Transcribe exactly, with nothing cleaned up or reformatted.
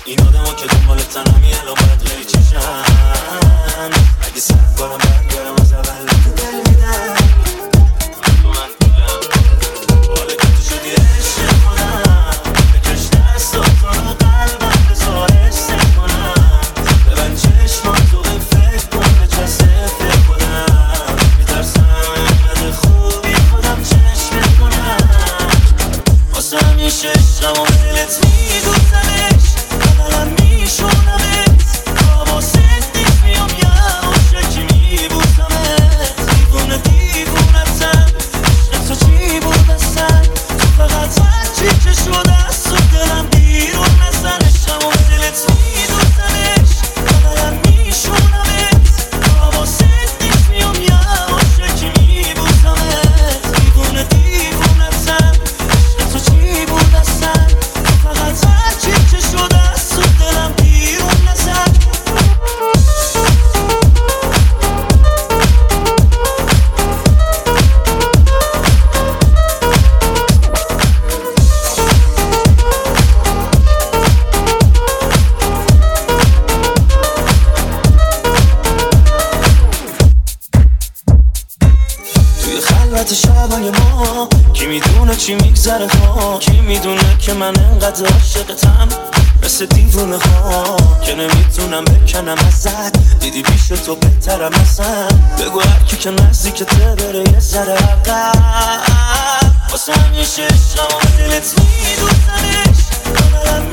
این آدم که دنبال تنم یه الان باید غیری چشم اگه سر کنم برگرم از اول تو دل میدم تو من بودم حالا که تو شدی عشق کنم بکش دست و تو رو قلبم بذار عشق کنم ببند چشمات تو این فکر کن به جسه فکر کنم میترسم اینقدر خوبی خودم چشمت کنم واسه همیشه عشقم و دلت میدوزمش بغلم میشونمت حواست نیست میام یواشکی میبوسمت دیوونه دیوونتم عشق تو چی بود اصلا تو فقط هرچی که شده از تو دلم بیرون نزن عشقم و دلت میدوزمش بغلم میشونمت حواست نیست میام یواشکی میبوسمت دیوونه دیوونتم عشق تو چی بود اصلا تو فقط هرچی که شده از تو دلم بیرون نزن توی خلوت شبای ما کی میدونه چی میگذره ها کی میدونه که من انقدر عاشقتم مثل دیوونه ها که نمیتونم بکنم ازت دیدی پیش تو بهترم اصلا بگو هرکی که نزدیکته بره یه ذره عقب واسه همیشه عشقم و دلت میدوزمش بغلم